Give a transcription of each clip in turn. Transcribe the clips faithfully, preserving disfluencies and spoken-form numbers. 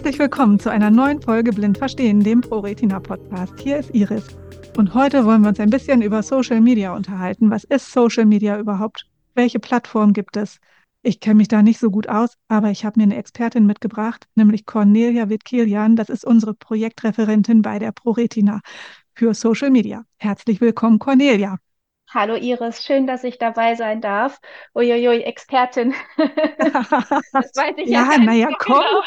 Herzlich willkommen zu einer neuen Folge Blind Verstehen, dem ProRetina Podcast. Hier ist Iris. Und heute wollen wir uns ein bisschen über Social Media unterhalten. Was ist Social Media überhaupt? Welche Plattform gibt es? Ich kenne mich da nicht so gut aus, aber ich habe mir eine Expertin mitgebracht, nämlich Cornelia Witt-Kilian. Das ist unsere Projektreferentin bei der ProRetina für Social Media. Herzlich willkommen, Cornelia. Hallo Iris, schön, dass ich dabei sein darf. Uiuiui, Expertin. Das weiß ich ja Ja, gar nicht naja, so komm, genau.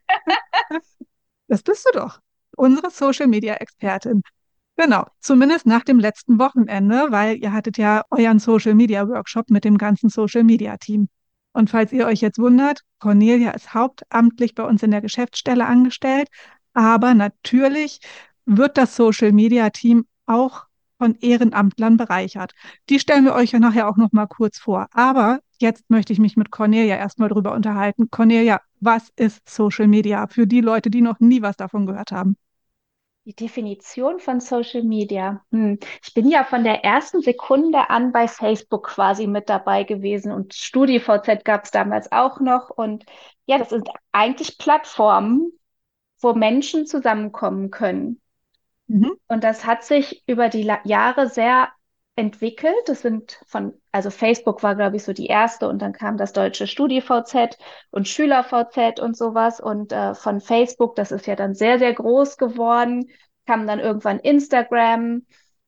das bist du doch. Unsere Social Media Expertin. Genau, zumindest nach dem letzten Wochenende, weil ihr hattet ja euren Social Media Workshop mit dem ganzen Social Media Team. Und falls ihr euch jetzt wundert, Cornelia ist hauptamtlich bei uns in der Geschäftsstelle angestellt, aber natürlich wird das Social Media Team auch von Ehrenamtlern bereichert. Die stellen wir euch ja nachher auch noch mal kurz vor. Aber jetzt möchte ich mich mit Cornelia erstmal drüber unterhalten. Cornelia, was ist Social Media für die Leute, die noch nie was davon gehört haben? Die Definition von Social Media. Hm. Ich bin ja von der ersten Sekunde an bei Facebook quasi mit dabei gewesen und StudiVZ gab es damals auch noch. Und ja, das sind eigentlich Plattformen, wo Menschen zusammenkommen können. Mhm. Und das hat sich über die La Jahre sehr entwickelt. Das sind von, also Facebook war, glaube ich, so die erste und dann kam das deutsche StudiVZ und SchülerVZ und sowas. Und äh, von Facebook, das ist ja dann sehr, sehr groß geworden, kam dann irgendwann Instagram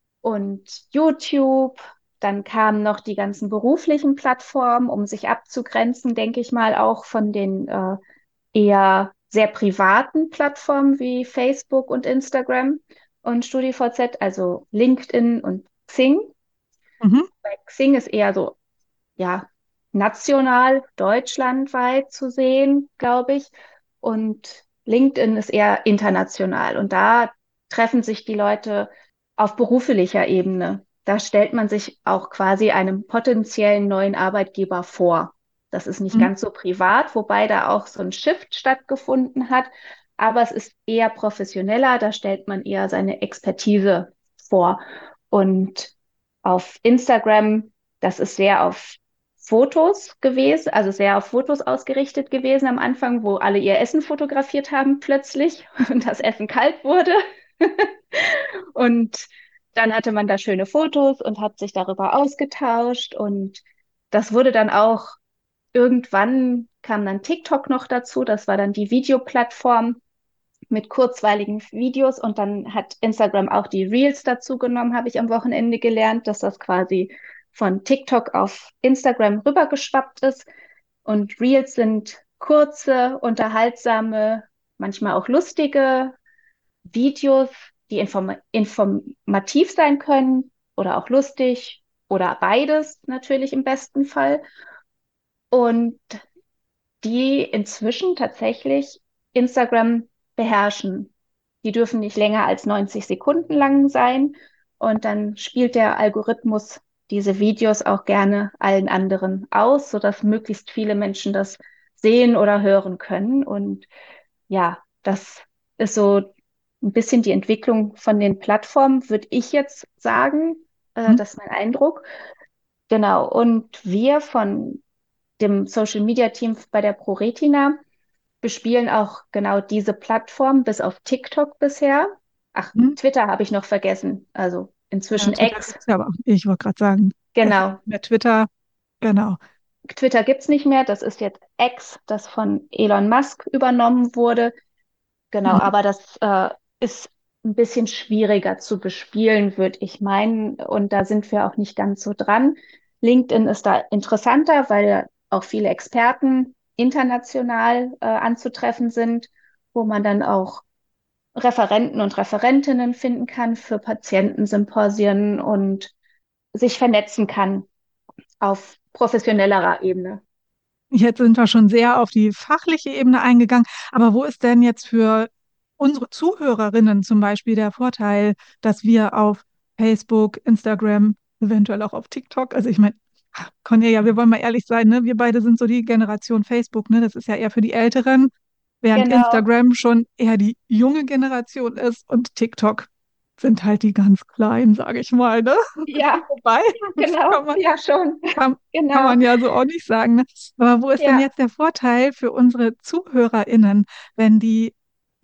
und YouTube. Dann kamen noch die ganzen beruflichen Plattformen, um sich abzugrenzen, denke ich mal, auch von den äh, eher sehr privaten Plattformen wie Facebook und Instagram und StudiVZ, also LinkedIn und Xing. Mhm. Bei Xing ist eher so, ja, national, deutschlandweit zu sehen, glaube ich. Und LinkedIn ist eher international. Und da treffen sich die Leute auf beruflicher Ebene. Da stellt man sich auch quasi einem potenziellen neuen Arbeitgeber vor. Das ist nicht Mhm. ganz so privat, wobei da auch so ein Shift stattgefunden hat. Aber es ist eher professioneller. Da stellt man eher seine Expertise vor. Und auf Instagram, das ist sehr auf Fotos gewesen, also sehr auf Fotos ausgerichtet gewesen am Anfang, wo alle ihr Essen fotografiert haben plötzlich und das Essen kalt wurde. Und dann hatte man da schöne Fotos und hat sich darüber ausgetauscht. Und das wurde dann auch, irgendwann kam dann TikTok noch dazu. Das war dann die Videoplattform mit kurzweiligen Videos. Und dann hat Instagram auch die Reels dazu genommen, habe ich am Wochenende gelernt, dass das quasi von TikTok auf Instagram rübergeschwappt ist. Und Reels sind kurze, unterhaltsame, manchmal auch lustige Videos, die inform informativ sein können oder auch lustig oder beides natürlich im besten Fall. Und die inzwischen tatsächlich Instagram beherrschen. Die dürfen nicht länger als neunzig Sekunden lang sein. Und dann spielt der Algorithmus diese Videos auch gerne allen anderen aus, sodass möglichst viele Menschen das sehen oder hören können. Und ja, das ist so ein bisschen die Entwicklung von den Plattformen, würde ich jetzt sagen. Äh, Mhm. das ist mein Eindruck. Genau. Und wir von dem Social Media Team bei der ProRetina bespielen auch genau diese Plattform, bis auf TikTok bisher. Ach, Mhm. Twitter habe ich noch vergessen. Also Ja, inzwischen Twitter X. gibt es ja aber auch. Ich wollte gerade sagen, das ist Genau. nicht mehr Twitter. Genau. Twitter gibt's nicht mehr. Das ist jetzt X, das von Elon Musk übernommen wurde. Genau, Mhm. aber das äh, ist ein bisschen schwieriger zu bespielen, würde ich meinen. Und da sind wir auch nicht ganz so dran. LinkedIn ist da interessanter, weil auch viele Experten international äh, anzutreffen sind, wo man dann auch Referenten und Referentinnen finden kann für Patientensymposien und sich vernetzen kann auf professionellerer Ebene. Jetzt sind wir schon sehr auf die fachliche Ebene eingegangen. Aber wo ist denn jetzt für unsere Zuhörerinnen zum Beispiel der Vorteil, dass wir auf Facebook, Instagram, eventuell auch auf TikTok, also ich meine, Cornelia, wir wollen mal ehrlich sein, ne? Wir beide sind so die Generation Facebook, ne? Das ist ja eher für die Älteren, während Genau, Instagram schon eher die junge Generation ist und TikTok sind halt die ganz Kleinen, sage ich mal, ne? ja, Wobei, ja, das genau, kann man ja schon, kann, kann genau, man ja so auch nicht sagen. Ne? Aber wo ist denn ja. jetzt der Vorteil für unsere ZuhörerInnen, wenn die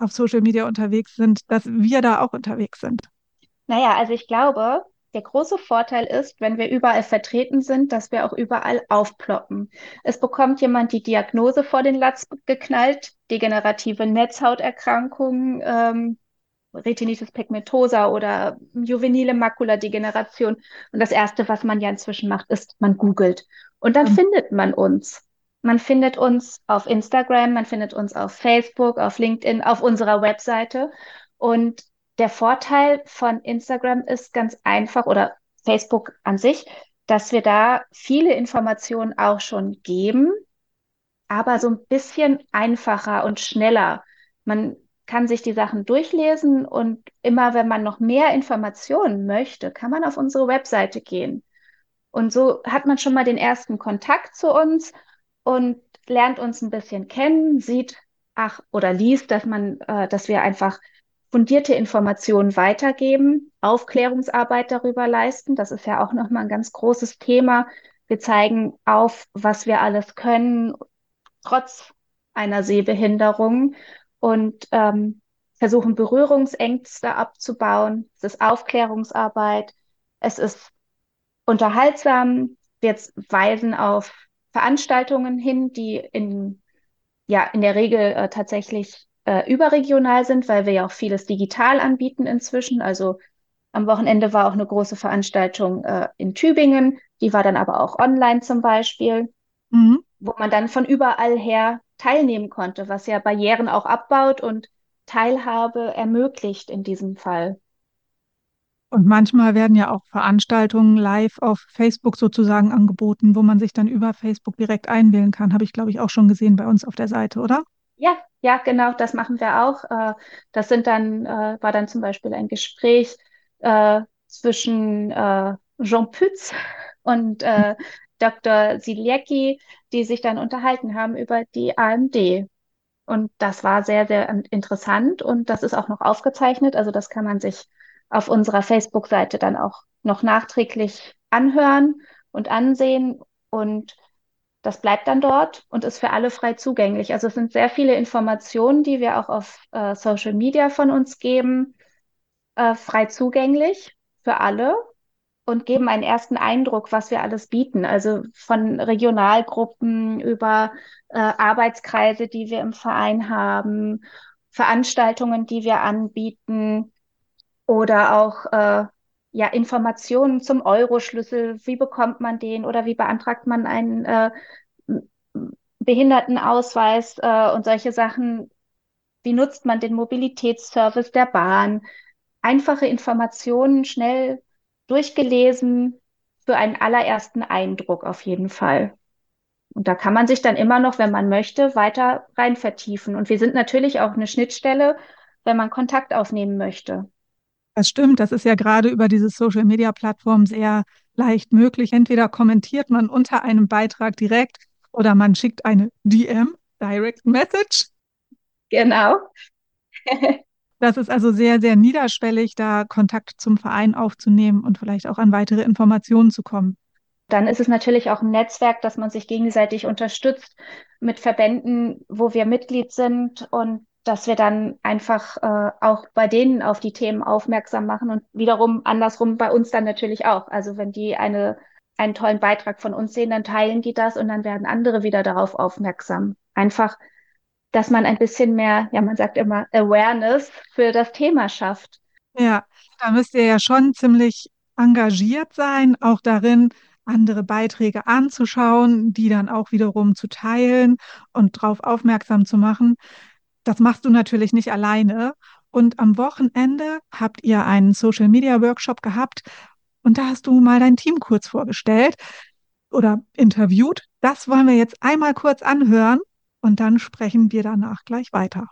auf Social Media unterwegs sind, dass wir da auch unterwegs sind? Naja, also ich glaube, der große Vorteil ist, wenn wir überall vertreten sind, dass wir auch überall aufploppen. Es bekommt jemand die Diagnose vor den Latz geknallt, degenerative Netzhauterkrankungen, ähm, Retinitis pigmentosa oder juvenile Makuladegeneration. Und das Erste, was man ja inzwischen macht, ist, man googelt. Und dann Ähm, findet man uns. Man findet uns auf Instagram, man findet uns auf Facebook, auf LinkedIn, auf unserer Webseite. Und der Vorteil von Instagram ist ganz einfach oder Facebook an sich, dass wir da viele Informationen auch schon geben, aber so ein bisschen einfacher und schneller. Man kann sich die Sachen durchlesen und immer, wenn man noch mehr Informationen möchte, kann man auf unsere Webseite gehen. Und so hat man schon mal den ersten Kontakt zu uns und lernt uns ein bisschen kennen, sieht, ach, oder liest, dass man, äh, dass wir einfach fundierte Informationen weitergeben, Aufklärungsarbeit darüber leisten. Das ist ja auch nochmal ein ganz großes Thema. Wir zeigen auf, was wir alles können, trotz einer Sehbehinderung und ähm, versuchen Berührungsängste abzubauen. Es ist Aufklärungsarbeit, es ist unterhaltsam. Wir weisen auf Veranstaltungen hin, die in, ja, in der Regel äh, tatsächlich äh, überregional sind, weil wir ja auch vieles digital anbieten inzwischen. Also am Wochenende war auch eine große Veranstaltung äh, in Tübingen, die war dann aber auch online zum Beispiel, mhm. wo man dann von überall her teilnehmen konnte, was ja Barrieren auch abbaut und Teilhabe ermöglicht in diesem Fall. Und manchmal werden ja auch Veranstaltungen live auf Facebook sozusagen angeboten, wo man sich dann über Facebook direkt einwählen kann. Habe ich, glaube ich, auch schon gesehen bei uns auf der Seite, oder? Ja, ja, genau, das machen wir auch. Äh, Das sind dann, äh, war dann zum Beispiel ein Gespräch äh, zwischen äh, Jean Pütz und äh, Doktor Silecki, die sich dann unterhalten haben über die A M D. Und das war sehr, sehr ähm, interessant und das ist auch noch aufgezeichnet. Also das kann man sich auf unserer Facebook-Seite dann auch noch nachträglich anhören und ansehen. Und das bleibt dann dort und ist für alle frei zugänglich. Also es sind sehr viele Informationen, die wir auch auf äh, Social Media von uns geben, äh, frei zugänglich für alle und geben einen ersten Eindruck, was wir alles bieten. Also von Regionalgruppen über äh, Arbeitskreise, die wir im Verein haben, Veranstaltungen, die wir anbieten oder auch äh, ja, Informationen zum Euro-Schlüssel. Wie bekommt man den oder wie beantragt man einen äh, Behindertenausweis äh, und solche Sachen? Wie nutzt man den Mobilitätsservice der Bahn? Einfache Informationen, schnell durchgelesen, für einen allerersten Eindruck auf jeden Fall. Und da kann man sich dann immer noch, wenn man möchte, weiter rein vertiefen. Und wir sind natürlich auch eine Schnittstelle, wenn man Kontakt aufnehmen möchte. Das stimmt, das ist ja gerade über diese Social-Media-Plattform sehr leicht möglich. Entweder kommentiert man unter einem Beitrag direkt oder man schickt eine D M, Direct Message. Genau. Das ist also sehr, sehr niederschwellig, da Kontakt zum Verein aufzunehmen und vielleicht auch an weitere Informationen zu kommen. Dann ist es natürlich auch ein Netzwerk, dass man sich gegenseitig unterstützt mit Verbänden, wo wir Mitglied sind und dass wir dann einfach äh, auch bei denen auf die Themen aufmerksam machen und wiederum andersrum bei uns dann natürlich auch. Also wenn die eine, einen tollen Beitrag von uns sehen, dann teilen die das und dann werden andere wieder darauf aufmerksam. Einfach, dass man ein bisschen mehr, ja, man sagt immer Awareness für das Thema schafft. Ja, da müsst ihr ja schon ziemlich engagiert sein, auch darin, andere Beiträge anzuschauen, die dann auch wiederum zu teilen und darauf aufmerksam zu machen. Das machst du natürlich nicht alleine. Und am Wochenende habt ihr einen Social Media Workshop gehabt und da hast du mal dein Team kurz vorgestellt oder interviewt. Das wollen wir jetzt einmal kurz anhören und dann sprechen wir danach gleich weiter.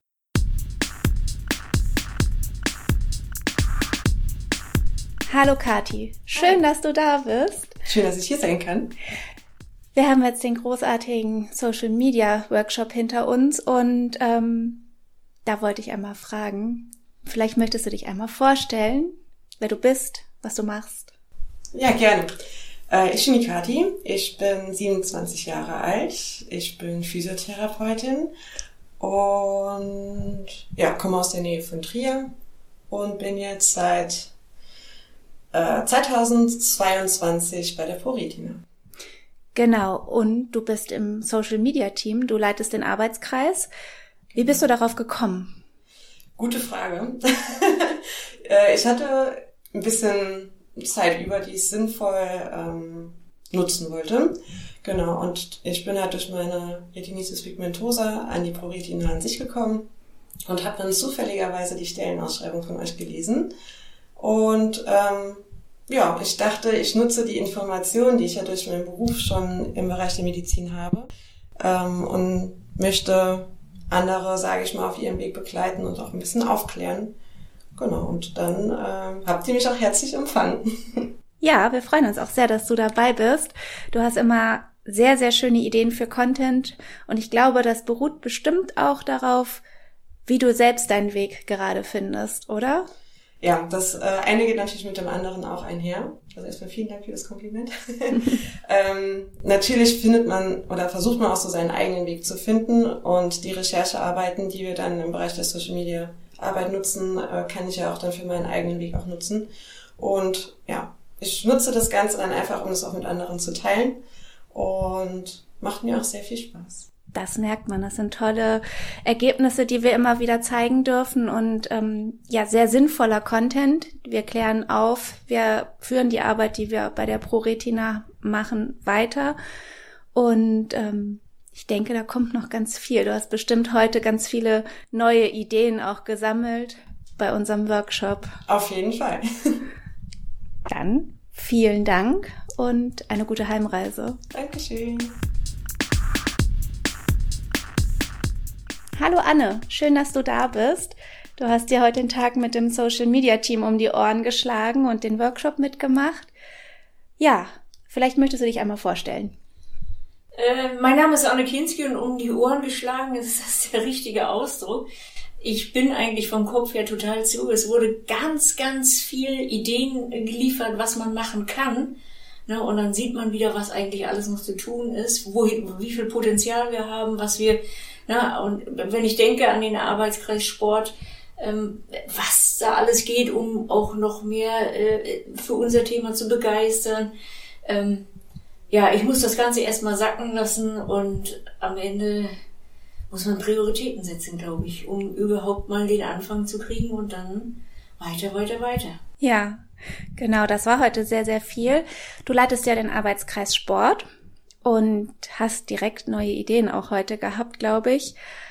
Hallo Kati, schön, dass du da bist. Schön, dass ich hier sein kann. Wir haben jetzt den großartigen Social Media Workshop hinter uns und ähm, da wollte ich einmal fragen, vielleicht möchtest du dich einmal vorstellen, wer du bist, was du machst. Ja, gerne. Äh, ich bin die Kati, ich bin siebenundzwanzig Jahre alt, ich bin Physiotherapeutin und ja, komme aus der Nähe von Trier und bin jetzt seit äh, zweitausendzweiundzwanzig bei der ProRetina. Genau, und du bist im Social-Media-Team, du leitest den Arbeitskreis. Wie bist du darauf gekommen? Gute Frage. Ich hatte ein bisschen Zeit über, die ich sinnvoll ähm, nutzen wollte. Genau, und ich bin halt durch meine Retinitis pigmentosa an die ProRetina an sich gekommen und habe dann zufälligerweise die Stellenausschreibung von euch gelesen. Und ähm, ja, ich dachte, ich nutze die Informationen, die ich ja durch meinen Beruf schon im Bereich der Medizin habe, ähm, und möchte andere, sage ich mal, auf ihrem Weg begleiten und auch ein bisschen aufklären. Genau, und dann äh, habt ihr mich auch herzlich empfangen. Ja, wir freuen uns auch sehr, dass du dabei bist. Du hast immer sehr, sehr schöne Ideen für Content und ich glaube, das beruht bestimmt auch darauf, wie du selbst deinen Weg gerade findest, oder? Ja, das äh, eine geht natürlich mit dem anderen auch einher. Also erstmal vielen Dank für das Kompliment. ähm, natürlich findet man oder versucht man auch so seinen eigenen Weg zu finden und die Recherchearbeiten, die wir dann im Bereich der Social Media Arbeit nutzen, äh, kann ich ja auch dann für meinen eigenen Weg auch nutzen. Und ja, ich nutze das Ganze dann einfach, um es auch mit anderen zu teilen und macht mir auch sehr viel Spaß. Das merkt man, das sind tolle Ergebnisse, die wir immer wieder zeigen dürfen und ähm, ja, sehr sinnvoller Content. Wir klären auf, wir führen die Arbeit, die wir bei der ProRetina machen, weiter und ähm, ich denke, da kommt noch ganz viel. Du hast bestimmt heute ganz viele neue Ideen auch gesammelt bei unserem Workshop. Auf jeden Fall. Dann vielen Dank und eine gute Heimreise. Dankeschön. Hallo Anne, schön, dass du da bist. Du hast dir heute den Tag mit dem Social Media Team um die Ohren geschlagen und den Workshop mitgemacht. Ja, vielleicht möchtest du dich einmal vorstellen. Äh, mein Name ist Anne Kinski und um die Ohren geschlagen ist das der richtige Ausdruck. Ich bin eigentlich vom Kopf her total zu. Es wurde ganz, ganz viel Ideen geliefert, was man machen kann. Ne, und dann sieht man wieder, was eigentlich alles noch zu tun ist, wo, wie viel Potenzial wir haben, was wir, na, und wenn ich denke an den Arbeitskreis Sport, ähm, was da alles geht, um auch noch mehr äh, für unser Thema zu begeistern. Ähm, ja, ich muss das Ganze erstmal sacken lassen und am Ende muss man Prioritäten setzen, glaube ich, um überhaupt mal den Anfang zu kriegen und dann weiter, weiter, weiter. Ja, genau, das war heute sehr, sehr viel. Du leitest ja den Arbeitskreis Sport und hast direkt neue Ideen auch heute gehabt, glaube ich.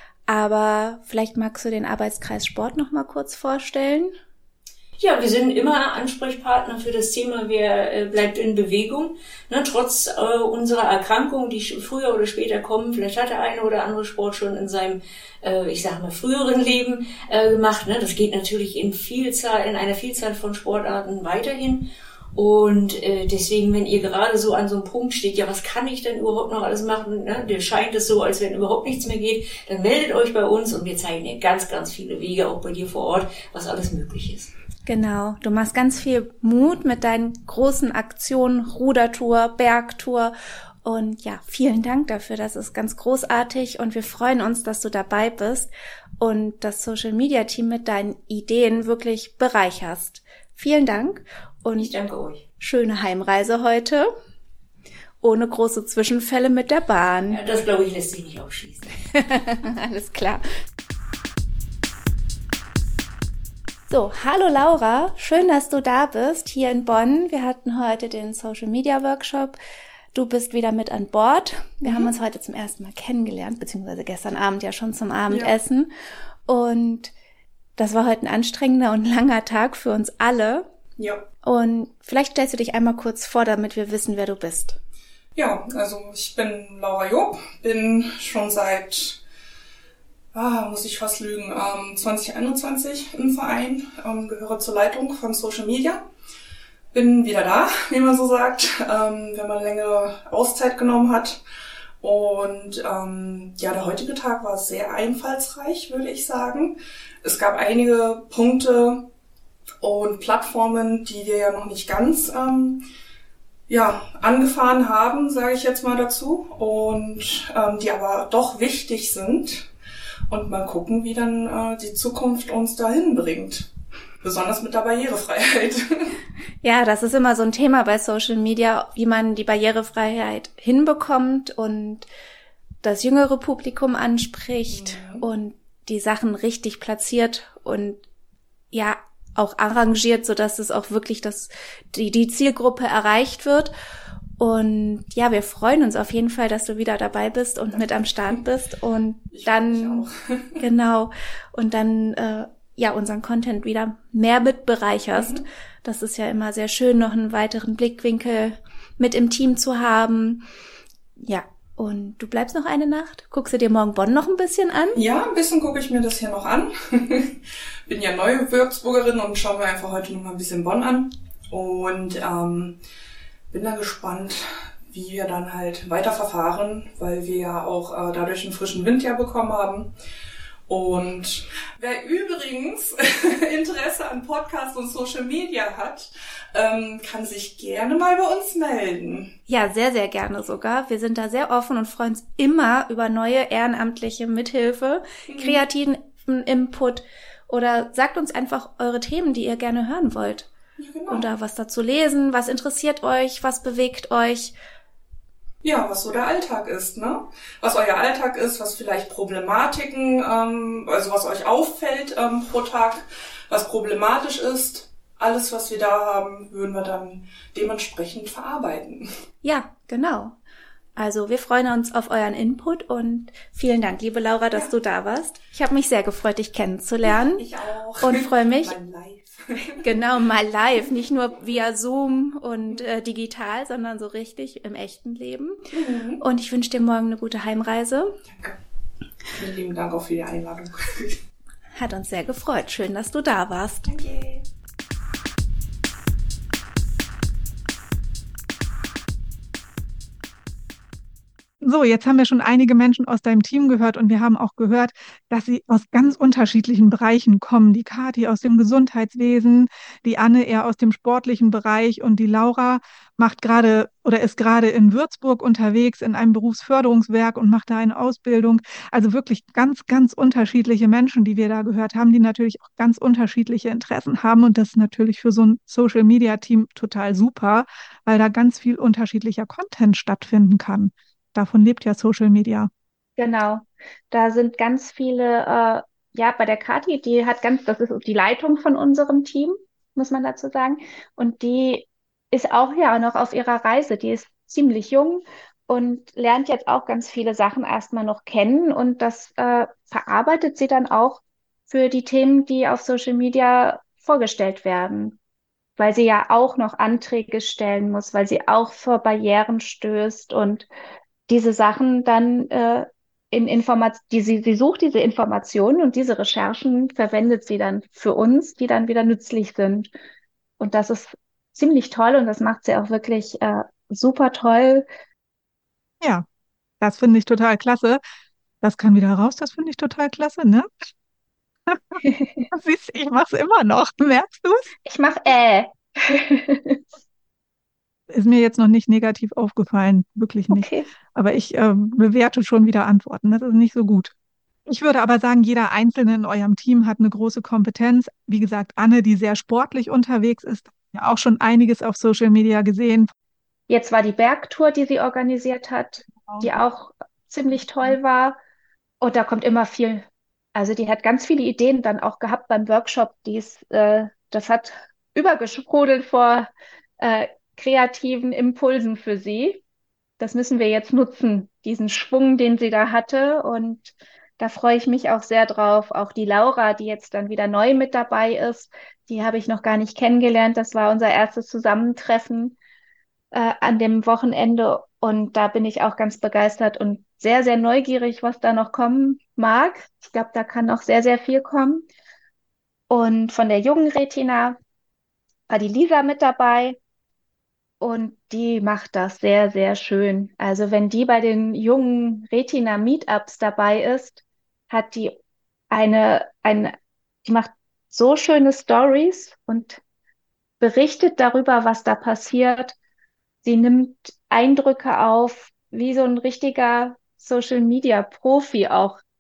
Aber vielleicht magst du den Arbeitskreis Sport noch mal kurz vorstellen? Ja, wir sind immer Ansprechpartner für das Thema, wer äh, bleibt in Bewegung. Ne, trotz äh, unserer Erkrankungen, die früher oder später kommen, vielleicht hat der eine oder andere Sport schon in seinem, äh, ich sag mal, früheren Leben äh, gemacht. Ne? Das geht natürlich in Vielzahl, in einer Vielzahl von Sportarten weiterhin. Und äh, deswegen, wenn ihr gerade so an so einem Punkt steht, ja, was kann ich denn überhaupt noch alles machen? Ne? Dir scheint es so, als wenn überhaupt nichts mehr geht, dann meldet euch bei uns und wir zeigen dir ganz, ganz viele Wege, auch bei dir vor Ort, was alles möglich ist. Genau, du machst ganz viel Mut mit deinen großen Aktionen, Rudertour, Bergtour und ja, vielen Dank dafür, das ist ganz großartig und wir freuen uns, dass du dabei bist und das Social Media Team mit deinen Ideen wirklich bereicherst. Vielen Dank und ich danke euch. Schöne Heimreise heute, ohne große Zwischenfälle mit der Bahn. Ja, das glaube ich lässt sich nicht ausschließen. Alles klar. So, hallo Laura, schön, dass du da bist, hier in Bonn. Wir hatten heute den Social Media Workshop. Du bist wieder mit an Bord. Wir mhm. haben uns heute zum ersten Mal kennengelernt, beziehungsweise gestern Abend ja schon zum Abendessen. Ja. Und das war heute ein anstrengender und langer Tag für uns alle. Ja. Und vielleicht stellst du dich einmal kurz vor, damit wir wissen, wer du bist. Ja, also ich bin Laura Job, bin schon seit... Ah, muss ich fast lügen, ähm, zwanzig einundzwanzig im Verein, ähm, gehöre zur Leitung von Social Media. Bin wieder da, wie man so sagt, ähm, wenn man längere Auszeit genommen hat. Und ähm, ja, der heutige Tag war sehr einfallsreich, würde ich sagen. Es gab einige Punkte und Plattformen, die wir ja noch nicht ganz ähm, ja angefahren haben, sage ich jetzt mal dazu, und ähm, die aber doch wichtig sind. und mal gucken, wie dann äh, die Zukunft uns dahin bringt. Besonders mit der Barrierefreiheit. Ja, das ist immer so ein Thema bei Social Media, wie man die Barrierefreiheit hinbekommt und das jüngere Publikum anspricht mhm. und die Sachen richtig platziert und ja auch arrangiert, sodass es auch wirklich das, die, die Zielgruppe erreicht wird. Und ja, wir freuen uns auf jeden Fall, dass du wieder dabei bist und mit am Start bist und ich dann, genau, und dann, äh, ja, unseren Content wieder mehr mit bereicherst. Mhm. Das ist ja immer sehr schön, noch einen weiteren Blickwinkel mit im Team zu haben. Ja, und du bleibst noch eine Nacht? Guckst du dir morgen Bonn noch ein bisschen an? Ja, ein bisschen gucke ich mir das hier noch an. Bin ja neue Würzburgerin und schaue mir einfach heute noch mal ein bisschen Bonn an. Und ähm, bin da gespannt, wie wir dann halt weiter verfahren, weil wir ja auch äh, dadurch einen frischen Wind ja bekommen haben. Und wer übrigens Interesse an Podcast und Social Media hat, ähm, kann sich gerne mal bei uns melden. Ja, sehr, sehr gerne sogar. Wir sind da sehr offen und freuen uns immer über neue ehrenamtliche Mithilfe, mhm. kreativen Input oder sagt uns einfach eure Themen, die ihr gerne hören wollt. Ja, genau. Oder was dazu lesen, was interessiert euch, was bewegt euch. Ja, was so der Alltag ist, ne? Was euer Alltag ist, was vielleicht Problematiken, ähm, also was euch auffällt ähm, pro Tag, was problematisch ist. Alles, was wir da haben, würden wir dann dementsprechend verarbeiten. Ja, genau. Also wir freuen uns auf euren Input und vielen Dank, liebe Laura, dass ja. du da warst. Ich habe mich sehr gefreut, dich kennenzulernen. Ich auch. Und freue mich. Mal live. Genau, mal live, nicht nur via Zoom und äh, digital, sondern so richtig im echten Leben. Mhm. Und ich wünsche dir morgen eine gute Heimreise. Danke. Vielen lieben Dank auch für die Einladung. Hat uns sehr gefreut. Schön, dass du da warst. Danke. So, jetzt haben wir schon einige Menschen aus deinem Team gehört und wir haben auch gehört, dass sie aus ganz unterschiedlichen Bereichen kommen. Die Kathi aus dem Gesundheitswesen, die Anne eher aus dem sportlichen Bereich und die Laura macht gerade oder ist gerade in Würzburg unterwegs in einem Berufsförderungswerk und macht da eine Ausbildung. Also wirklich ganz, ganz unterschiedliche Menschen, die wir da gehört haben, die natürlich auch ganz unterschiedliche Interessen haben. Und das ist natürlich für so ein Social-Media-Team total super, weil da ganz viel unterschiedlicher Content stattfinden kann. Davon lebt ja Social Media. Genau. Da sind ganz viele, äh, ja, bei der Kathi, die hat ganz, das ist die Leitung von unserem Team, muss man dazu sagen. Und die ist auch ja noch auf ihrer Reise. Die ist ziemlich jung und lernt jetzt auch ganz viele Sachen erstmal noch kennen. Und das äh, verarbeitet sie dann auch für die Themen, die auf Social Media vorgestellt werden. Weil sie ja auch noch Anträge stellen muss, weil sie auch vor Barrieren stößt und diese Sachen dann äh, in Informat die sie, sie sucht diese Informationen und diese Recherchen verwendet sie dann für uns, die dann wieder nützlich sind. Und das ist ziemlich toll und das macht sie auch wirklich äh, super toll. Ja, das finde ich total klasse. Das kann wieder raus, das finde ich total klasse, ne? Siehst, ich mache es immer noch. Merkst du es? Ich mache äh. Ist mir jetzt noch nicht negativ aufgefallen, wirklich nicht. Okay. Aber ich ähm, bewerte schon wieder Antworten. Das ist nicht so gut. Ich würde aber sagen, jeder Einzelne in eurem Team hat eine große Kompetenz. Wie gesagt, Anne, die sehr sportlich unterwegs ist, ja auch schon einiges auf Social Media gesehen. Jetzt war die Bergtour, die sie organisiert hat, Genau. die auch ziemlich toll war. Und da kommt immer viel. Also die hat ganz viele Ideen dann auch gehabt beim Workshop. Die ist, äh, das hat übergesprudelt vor äh, kreativen Impulsen für sie. Das müssen wir jetzt nutzen, diesen Schwung, den sie da hatte. Und da freue ich mich auch sehr drauf. Auch die Laura, die jetzt dann wieder neu mit dabei ist, die habe ich noch gar nicht kennengelernt. Das war unser erstes Zusammentreffen äh, an dem Wochenende. Und da bin ich auch ganz begeistert und sehr, sehr neugierig, was da noch kommen mag. Ich glaube, da kann noch sehr, sehr viel kommen. Und von der jungen Retina war die Lisa mit dabei. Und die macht das sehr, sehr schön. Also wenn die bei den jungen Retina-Meetups dabei ist, hat die eine, eine, die macht so schöne Stories und berichtet darüber, was da passiert. Sie nimmt Eindrücke auf, wie so ein richtiger Social-Media-Profi auch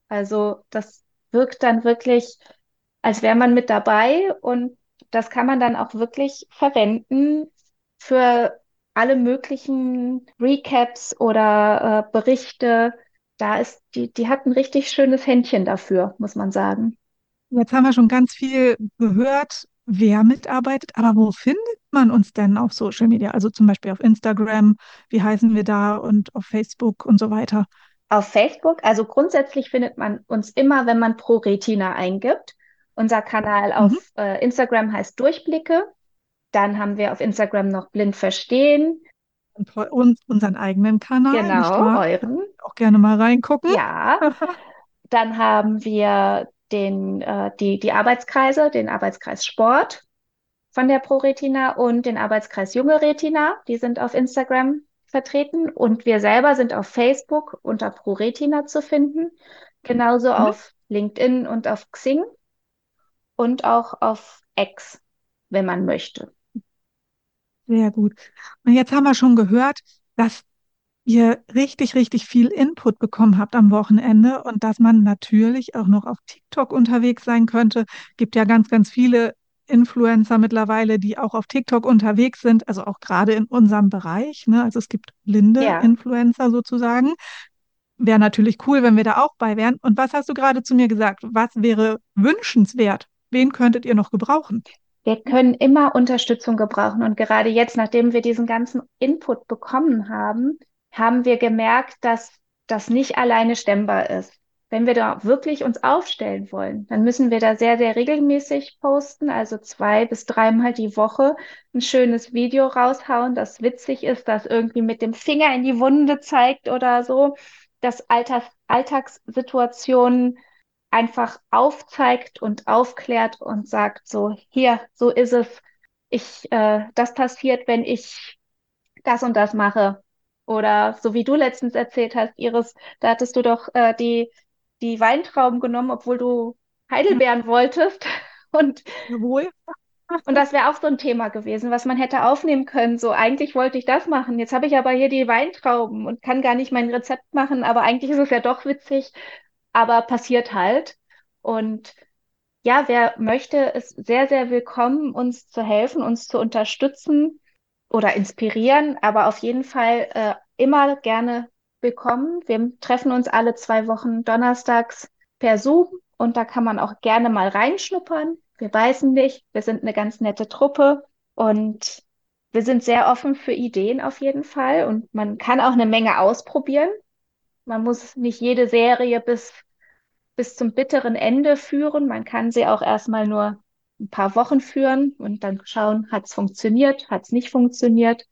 Also das wirkt dann wirklich, als wäre man mit dabei und das kann man dann auch wirklich verwenden für alle möglichen Recaps oder äh, Berichte. Da ist die, die hat ein richtig schönes Händchen dafür, muss man sagen. Jetzt haben wir schon ganz viel gehört, wer mitarbeitet, aber wo findet man uns denn auf Social Media? Also zum Beispiel auf Instagram, wie heißen wir da und auf Facebook und so weiter. Auf Facebook, also grundsätzlich findet man uns immer, wenn man ProRetina eingibt. Unser Kanal auf Mhm. äh, Instagram heißt Durchblicke. Dann haben wir auf Instagram noch Blind Verstehen. Und für uns unseren eigenen Kanal, nicht Genau, wahr? euren. Auch gerne mal reingucken. Ja. Dann haben wir den, äh, die, die Arbeitskreise, den Arbeitskreis Sport von der ProRetina und den Arbeitskreis Junge Retina. Die sind auf Instagram vertreten. Und wir selber sind auf Facebook unter ProRetina zu finden. Genauso Mhm. auf LinkedIn und auf Xing und auch auf X, wenn man möchte. Sehr gut. Und jetzt haben wir schon gehört, dass ihr richtig, richtig viel Input bekommen habt am Wochenende und dass man natürlich auch noch auf TikTok unterwegs sein könnte. Gibt ja ganz, ganz viele Influencer mittlerweile, die auch auf TikTok unterwegs sind, also auch gerade in unserem Bereich, ne? Also es gibt blinde Ja, Influencer sozusagen. Wäre natürlich cool, wenn wir da auch bei wären. Und was hast du gerade zu mir gesagt? Was wäre wünschenswert? Wen könntet ihr noch gebrauchen? wir können immer Unterstützung gebrauchen. Und gerade jetzt, nachdem wir diesen ganzen Input bekommen haben, haben wir gemerkt, dass das nicht alleine stemmbar ist. Wenn wir da wirklich uns aufstellen wollen, dann müssen wir da sehr, sehr regelmäßig posten, also zwei bis dreimal die Woche ein schönes Video raushauen, das witzig ist, das irgendwie mit dem Finger in die Wunde zeigt oder so, das Alltags Alltagssituationen einfach aufzeigt und aufklärt und sagt so, hier, so ist es. Ich, äh, das passiert, wenn ich das und das mache. Oder so wie du letztens erzählt hast, Iris, da hattest du doch äh, die, die Weintrauben genommen, obwohl du Heidelbeeren wolltest. Und, Jawohl. und das wäre auch so ein Thema gewesen, was man hätte aufnehmen können. So, eigentlich wollte ich das machen. Jetzt habe ich aber hier die Weintrauben und kann gar nicht mein Rezept machen, aber eigentlich ist es ja doch witzig, aber passiert halt. Und ja, wer möchte, ist sehr, sehr willkommen, uns zu helfen, uns zu unterstützen oder inspirieren, aber auf jeden Fall äh, immer gerne willkommen. Wir treffen uns alle zwei Wochen donnerstags per Zoom und da kann man auch gerne mal reinschnuppern. Wir beißen nicht, wir sind eine ganz nette Truppe und wir sind sehr offen für Ideen auf jeden Fall und man kann auch eine Menge ausprobieren. Man muss nicht jede Serie bis bis zum bitteren Ende führen. Man kann sie auch erstmal nur ein paar Wochen führen und dann schauen, hat es funktioniert, hat es nicht funktioniert.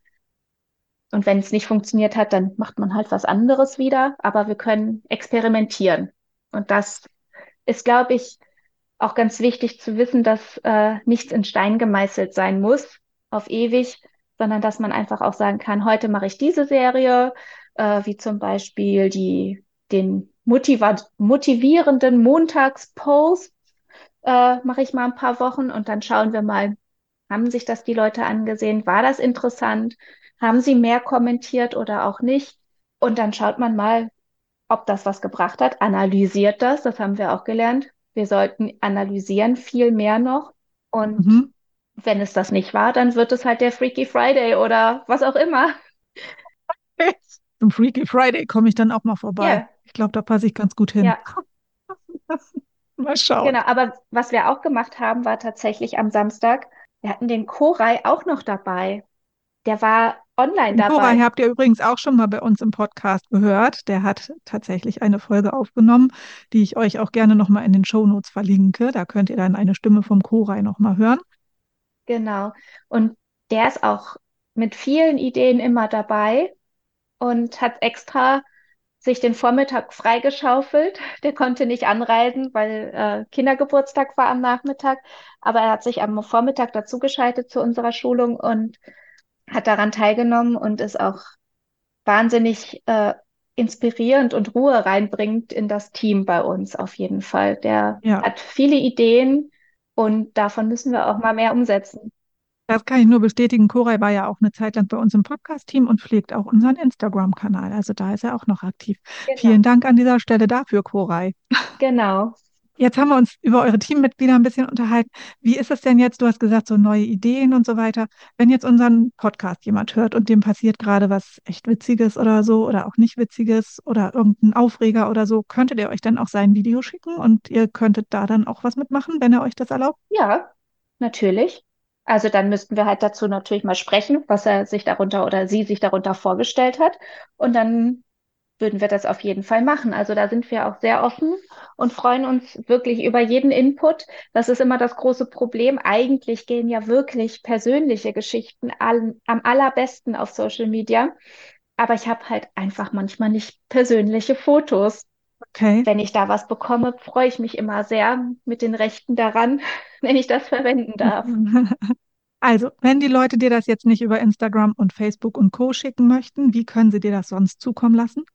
Und wenn es nicht funktioniert hat, dann macht man halt was anderes wieder. Aber wir können experimentieren. Und das ist, glaube ich, auch ganz wichtig zu wissen, dass äh, nichts in Stein gemeißelt sein muss auf ewig, sondern dass man einfach auch sagen kann, heute mache ich diese Serie, äh, wie zum Beispiel die, den motiva motivierenden Montagspost, äh, mache ich mal ein paar Wochen und dann schauen wir mal, haben sich das die Leute angesehen? War das interessant? Haben sie mehr kommentiert oder auch nicht? Und dann schaut man mal, ob das was gebracht hat, analysiert das, das haben wir auch gelernt. Wir sollten analysieren, viel mehr noch. Und Mhm. wenn es das nicht war, dann wird es halt der Freaky Friday oder was auch immer. Zum Freaky Friday komme ich dann auch mal vorbei. Ja, Ich glaube, da passe ich ganz gut hin. ja, Mal schauen. genau. Aber was wir auch gemacht haben, war tatsächlich am Samstag, wir hatten den Koray auch noch dabei. Der war online Den Koray dabei. habt ihr übrigens auch schon mal bei uns im Podcast gehört. Der hat tatsächlich eine Folge aufgenommen, die ich euch auch gerne nochmal in den Shownotes verlinke. Da könnt ihr dann eine Stimme vom Koray nochmal hören. Genau. Und der ist auch mit vielen Ideen immer dabei und hat extra sich den Vormittag freigeschaufelt. Der konnte nicht anreisen, weil äh, Kindergeburtstag war am Nachmittag. Aber er hat sich am Vormittag dazugeschaltet zu unserer Schulung und hat daran teilgenommen und ist auch wahnsinnig äh, inspirierend und Ruhe reinbringt in das Team bei uns auf jeden Fall. Der Ja, hat viele Ideen und davon müssen wir auch mal mehr umsetzen. Das kann ich nur bestätigen. Koray war ja auch eine Zeit lang bei uns im Podcast-Team und pflegt auch unseren Instagram-Kanal. Also da ist er auch noch aktiv. Genau. Vielen Dank an dieser Stelle dafür, Koray. Genau. Jetzt haben wir uns über eure Teammitglieder ein bisschen unterhalten. Wie ist es denn jetzt? Du hast gesagt, so neue Ideen und so weiter. Wenn jetzt unseren Podcast jemand hört und dem passiert gerade was echt Witziges oder so oder auch nicht Witziges oder irgendein Aufreger oder so, könntet ihr euch dann auch sein Video schicken und ihr könntet da dann auch was mitmachen, wenn er euch das erlaubt? Ja, natürlich. Also dann müssten wir halt dazu natürlich mal sprechen, was er sich darunter oder sie sich darunter vorgestellt hat. Und dann würden wir das auf jeden Fall machen. Also da sind wir auch sehr offen und freuen uns wirklich über jeden Input. Das ist immer das große Problem. Eigentlich gehen ja wirklich persönliche Geschichten all, am allerbesten auf Social Media. Aber ich habe halt einfach manchmal nicht persönliche Fotos. Okay. Wenn ich da was bekomme, freue ich mich immer sehr mit den Rechten daran, wenn ich das verwenden darf. Also, wenn die Leute dir das jetzt nicht über Instagram und Facebook und Co. schicken möchten, wie können sie dir das sonst zukommen lassen?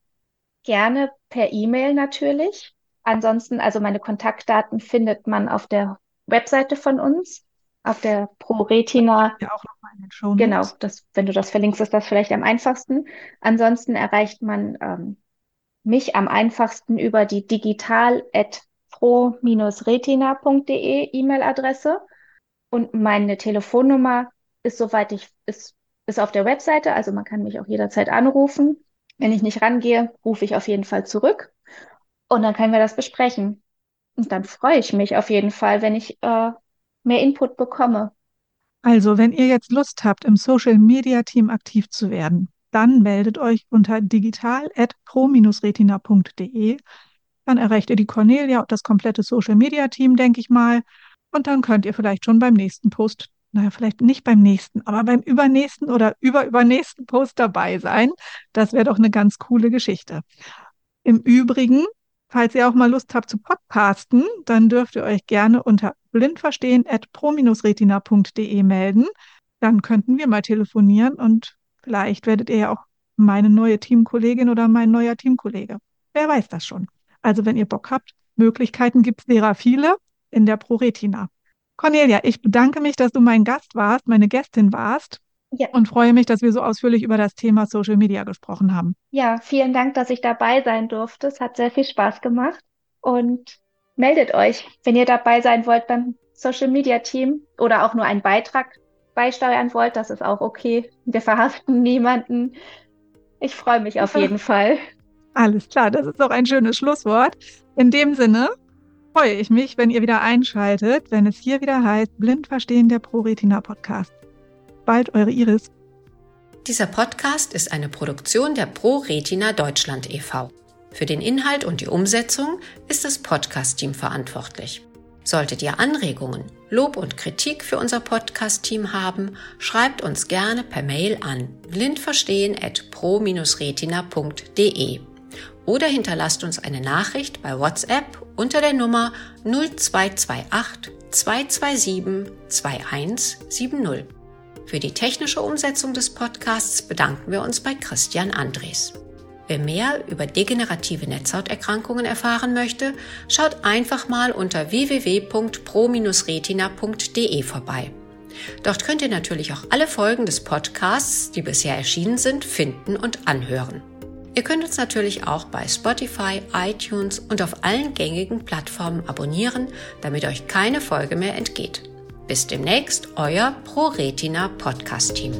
Gerne per E-Mail natürlich. Ansonsten, also meine Kontaktdaten findet man auf der Webseite von uns, auf der ProRetina. Ja, auch nochmal in den Shownotes. Genau, das, wenn du das verlinkst, ist das vielleicht am einfachsten. Ansonsten erreicht man ähm, mich am einfachsten über die digital at pro retina punkt de E-Mail-Adresse. Und meine Telefonnummer ist, soweit ich, ist, ist auf der Webseite, also man kann mich auch jederzeit anrufen. Wenn ich nicht rangehe, rufe ich auf jeden Fall zurück und dann können wir das besprechen. Und dann freue ich mich auf jeden Fall, wenn ich äh, mehr Input bekomme. Also, wenn ihr jetzt Lust habt, im Social Media Team aktiv zu werden, dann meldet euch unter digital at pro retina punkt de. Dann erreicht ihr die Cornelia und das komplette Social Media Team, denke ich mal. Und dann könnt ihr vielleicht schon beim nächsten Post, naja, vielleicht nicht beim nächsten, aber beim übernächsten oder überübernächsten Post dabei sein. Das wäre doch eine ganz coole Geschichte. Im Übrigen, falls ihr auch mal Lust habt zu podcasten, dann dürft ihr euch gerne unter blindverstehen at pro retina punkt de melden. Dann könnten wir mal telefonieren und vielleicht werdet ihr ja auch meine neue Teamkollegin oder mein neuer Teamkollege. Wer weiß das schon. Also wenn ihr Bock habt, Möglichkeiten gibt es derer viele in der ProRetina. Cornelia, ich bedanke mich, dass du mein Gast warst, meine Gästin warst Ja. und freue mich, dass wir so ausführlich über das Thema Social Media gesprochen haben. Ja, vielen Dank, dass ich dabei sein durfte. Es hat sehr viel Spaß gemacht und meldet euch, wenn ihr dabei sein wollt beim Social Media Team oder auch nur einen Beitrag beisteuern wollt. Das ist auch okay. Wir verhaften niemanden. Ich freue mich auf jeden Fall. Alles klar, das ist doch ein schönes Schlusswort. In dem Sinne freue ich mich, wenn ihr wieder einschaltet, wenn es hier wieder heißt Blind verstehen, der ProRetina Podcast. Bald, eure Iris. Dieser Podcast ist eine Produktion der ProRetina Deutschland e V Für den Inhalt und die Umsetzung ist das Podcast-Team verantwortlich. Solltet ihr Anregungen, Lob und Kritik für unser Podcast-Team haben, schreibt uns gerne per Mail an blindverstehen at pro retina punkt de oder hinterlasst uns eine Nachricht bei WhatsApp unter der Nummer null zwei zwei acht zwei zwei sieben zwei eins sieben null. Für die technische Umsetzung des Podcasts bedanken wir uns bei Christian Andres. Wer mehr über degenerative Netzhauterkrankungen erfahren möchte, schaut einfach mal unter w w w punkt pro retina punkt de vorbei. Dort könnt ihr natürlich auch alle Folgen des Podcasts, die bisher erschienen sind, finden und anhören. Ihr könnt uns natürlich auch bei Spotify, iTunes und auf allen gängigen Plattformen abonnieren, damit euch keine Folge mehr entgeht. Bis demnächst, euer ProRetina Podcast-Team.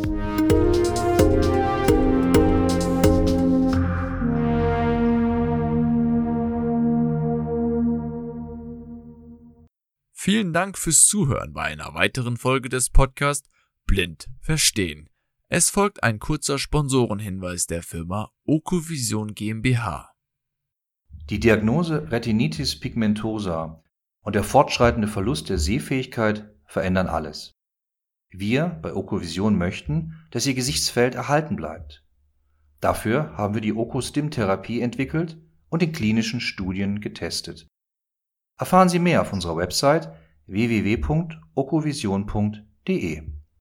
Vielen Dank fürs Zuhören bei einer weiteren Folge des Podcasts Blind verstehen. Es folgt ein kurzer Sponsorenhinweis der Firma Okovision GmbH. Die Diagnose Retinitis pigmentosa und der fortschreitende Verlust der Sehfähigkeit verändern alles. Wir bei Okovision möchten, dass Ihr Gesichtsfeld erhalten bleibt. Dafür haben wir die Okostim-Therapie entwickelt und in klinischen Studien getestet. Erfahren Sie mehr auf unserer Website w w w punkt okovision punkt de.